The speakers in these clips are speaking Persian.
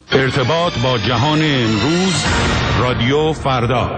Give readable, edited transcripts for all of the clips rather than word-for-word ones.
ارتباط با جهان امروز، رادیو فردا.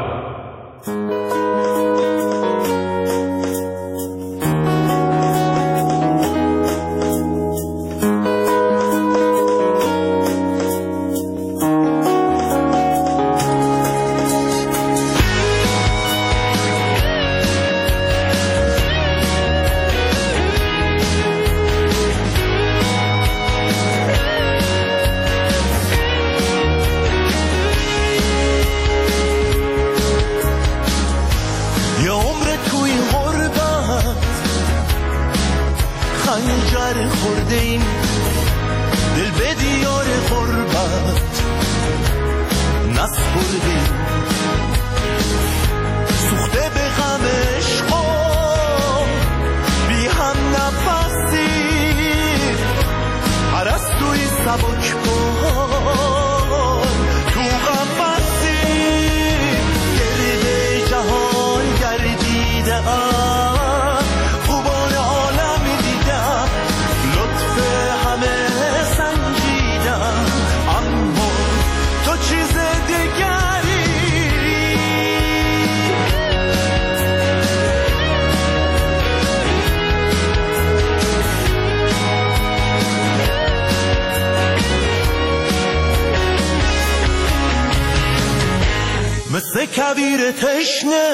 مثل کویر تشنه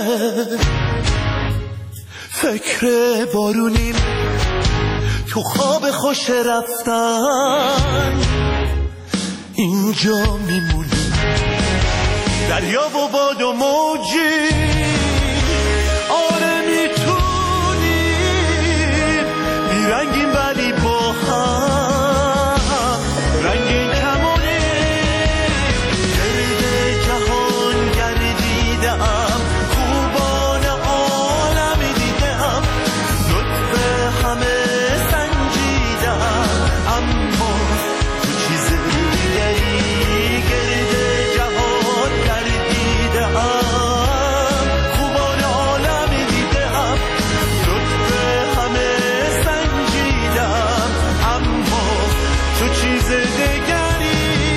فکر بارونیم، تو خواب خوش رفتن اینجا میمونیم. دریا و باد و موجی آره میتونیم بیرنگیم ولی با هم رنگین کمونیم. گرد جهان گردیدم، خوبان عالمی دیدم، لطف همه سنجیدم، اما تو چیز دیگری گرد جهان گردیدم، خوبان عالمی دیدم، لطف همه سنجیدم، اما تو چیز دیگری.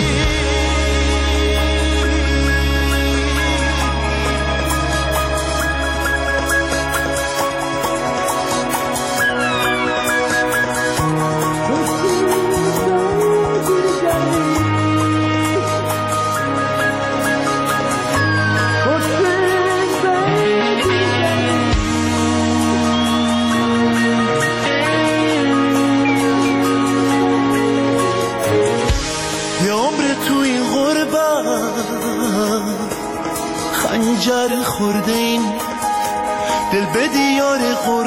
یه عمر تو این غربت خنجر خورده این دل به دیار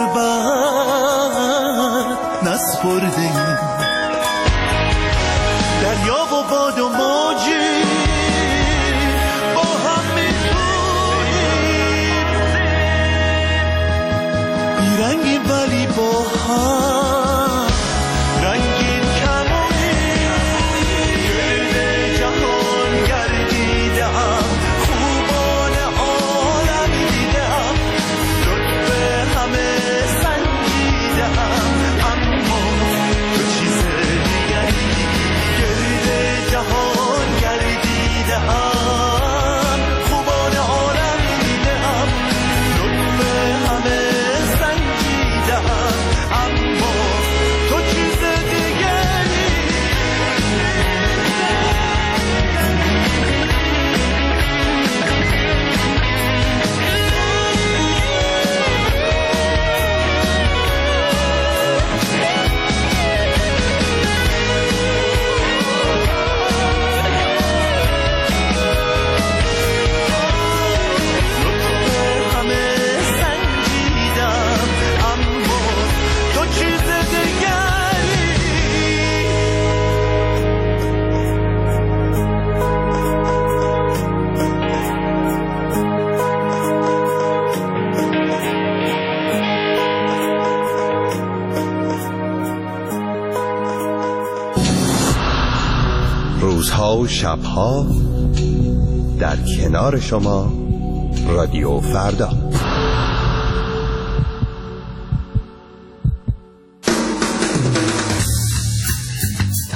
غربت نسپرده این. دریا و باد و موجی با هم میتونیم بیرنگی ولی با هم رنگین کمونیم. گرد جهان گردیدم، خوبان عالمی دیدم، لطف همه سنجیدم، اما تو چیز دیگری. گرد جهان گردیدم، خوبان عالمی دیدم، لطف همه سنجیدم، اما تو چیز دیگری. لطف همه سنجیدم، اما تو چیز دیگری. روزها و شبها در کنار شما، رادیو فردا.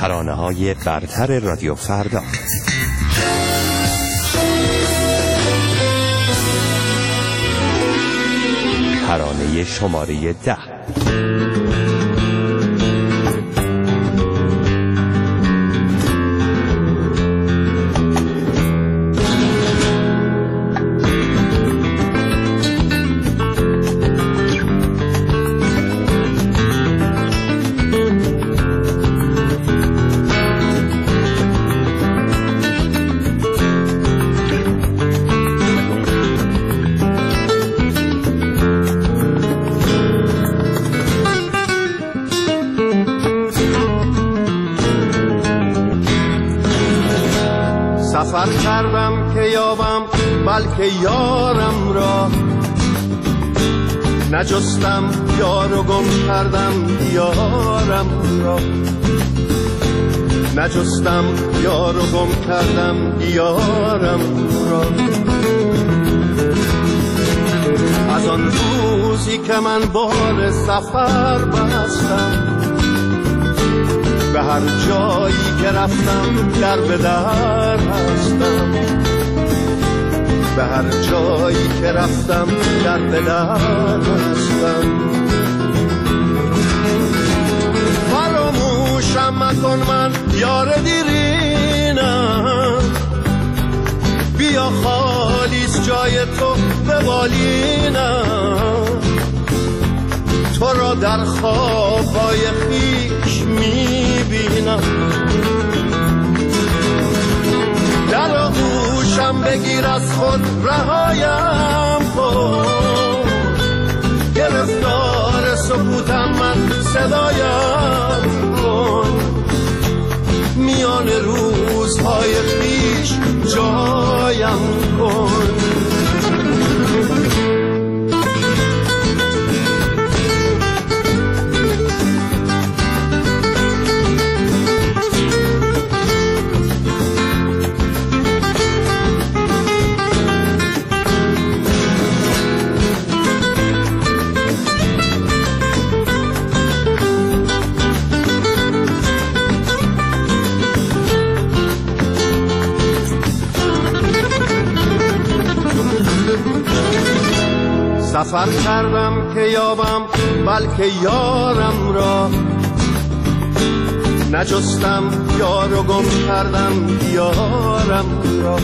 ترانه‌های برتر رادیو فردا. ترانه شماره 10. سفر کردم که یابم بلکه یارم را، نجستم یار و گم کردم یارم را، نجستم یار و گم کردم یارم را. از آن روزی که من بال سفر بستم، به هر جایی که رفتم در به در هستم، به هر جایی که رفتم در به در هستم. فراموشم مکن من یار دیرینم، بیا خالیست جای تو به بالینم. تو را در خوابهای خویش میبینم، در آغوشم بگیر از خود رهایم کن. گرفتار سکوتم من صدایم کن، میان روزهای خویش جایم کن. سفر کردم که یابم بلکه یارم را، نجستم یار و گم کردم یارم را،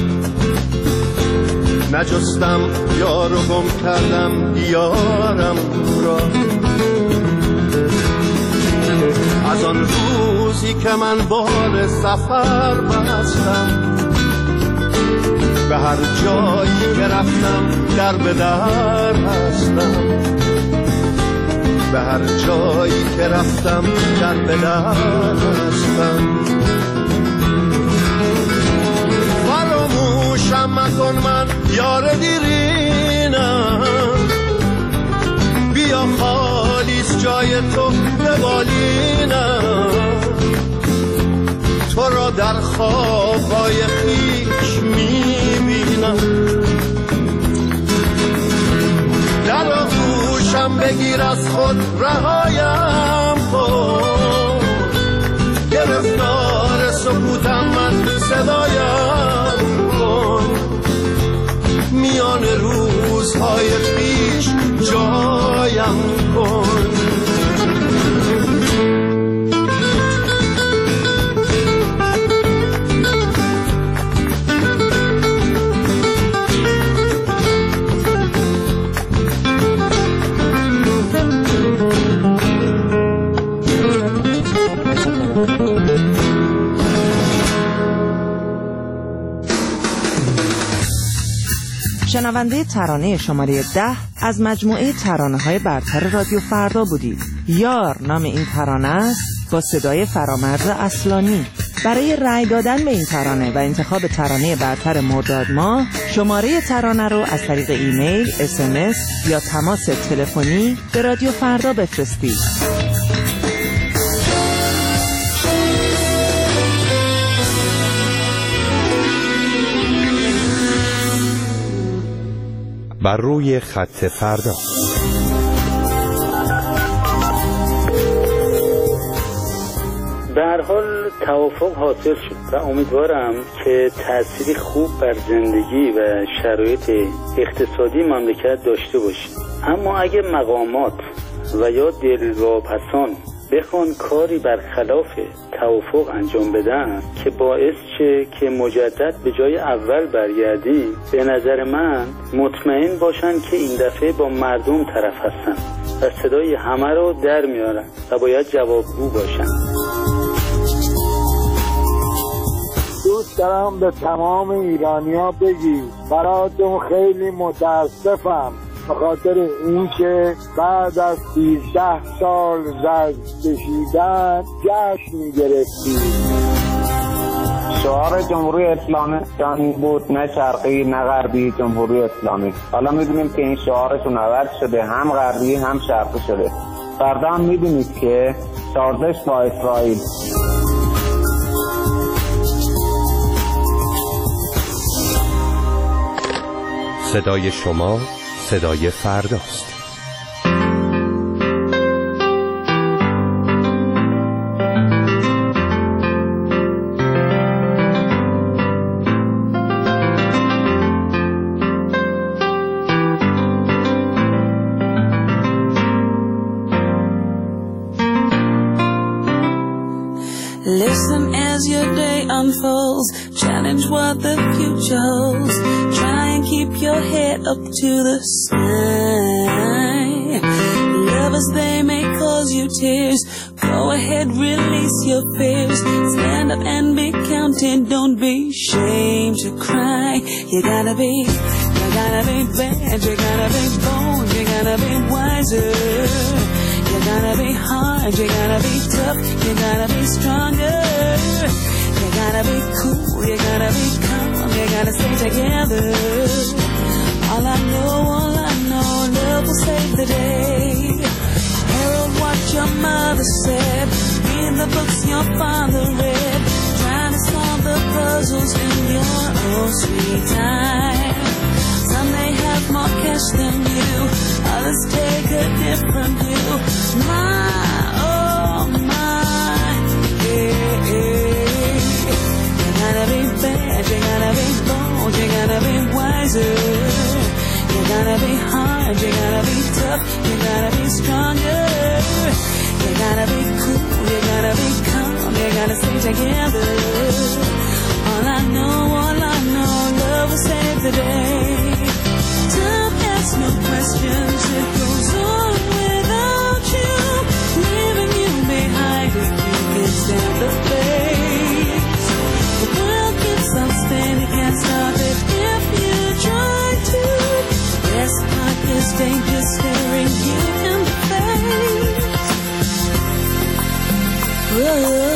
نجستم یار و گم کردم یارم را. از آن روزی که من بال سفر بستم، به هر جایی که رفتم در به در هستم، به هر جایی که رفتم در به در هستم. فراموشم مکن من یار دیرینم، بیا خالیست جای تو به بالینم. تو را در خوابهای خویش میبینم، در آغوشم بگیر از خود رهایم کن. گرفتار سکوتم من صدایم کن، میان روزهای خویش جایم کن. شنونده ترانه شماره 10 از مجموعه ترانه‌های برتر رادیو فردا بودید. یار نام این ترانه است، با صدای فرامرز اصلانی. برای رأی دادن به این ترانه و انتخاب ترانه برتر مرداد ماه، شماره ترانه رو از طریق ایمیل، SMS یا تماس تلفنی به رادیو فردا بفرستید. بر روی خط فردا. به هر حال توافق حاصل شد و امیدوارم که تأثیری خوب بر زندگی و شرایط اقتصادی مملکت داشته باشه. اما اگه مقامات و یا دلواپسان بخوان کاری برخلاف توافق انجام بدن که باعث شه که مجدد به جای اول برگردی، به نظر من مطمئن باشن که این دفعه با مردم طرف هستن و صدای همه رو در میارن و باید جوابگو باشن. دوست دارم به تمام ایرانیا بگی براتون خیلی متاسفم به خاطر اینکه بعد از 13 سال زرد کشیدن جشن می‌گرفتید. شعار جمهوری اسلامی بود، نه شرقی نه غربی، جمهوری اسلامی. حالا می‌دونیم که این شعارشون عوض شده، هم غربی هم شرقی شده. فردا هم می‌بینید که سازش با اسرائیل. صدای شما صدای فرداست. Listen as your day unfolds, challenge what the future holds, try and keep your head up to the sky. Lovers, they may cause you tears, go ahead, release your fears, stand up and be counted, don't be ashamed to cry. You gotta be bad, you gotta be bold, you gotta be wiser. You gotta be hard, you gotta be tough, you gotta be stronger. You gotta be cool, you gotta be calm, you gotta stay together. All I know, love will save the day. Herald what your mother said, read the books your father read, trying to solve the puzzles in your own sweet time. Some may have more cash than you, others take a different view. My, oh my, yeah, yeah. You gotta be bad, you gotta be bold, you gotta be wiser. You gotta be hard, you gotta be tough, you gotta be stronger. You gotta be cool, you gotta be calm, you gotta stay together. All I know, love will save the day. Time asks no questions, it goes on without you, leaving you behind if you can stand the pace. The world keeps on spinning, can't stop it if you try to. This heart is dangerous, staring you in the face. Whoa.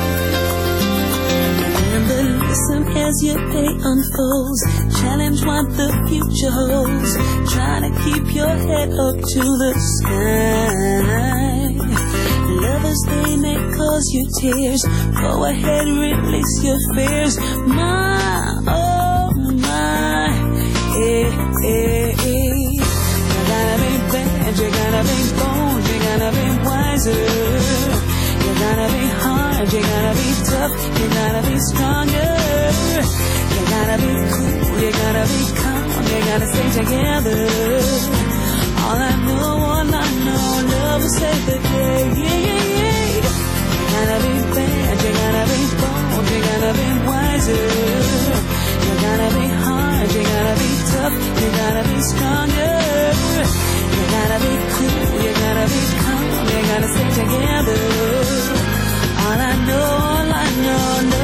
Remember, listen as your day unfolds, challenge what the future holds, try to keep your head up to the sky. Lovers, they may cause you tears, go ahead, release your fears. My, oh my, yeah, yeah, yeah. You gotta be bad, you gotta be bold, you gotta be wiser. You gotta be hard, you gotta be tough, you gotta be stronger. You gotta be cool, you gotta be calm, you gotta stay together. All I know, love will save the day. Yeah, yeah, yeah. You gotta be bad, you gotta be bold, you gotta be wiser. You gotta be hard, you gotta be tough, you gotta be stronger. You gotta be cool, you gotta be calm, you gotta stay together. All I know,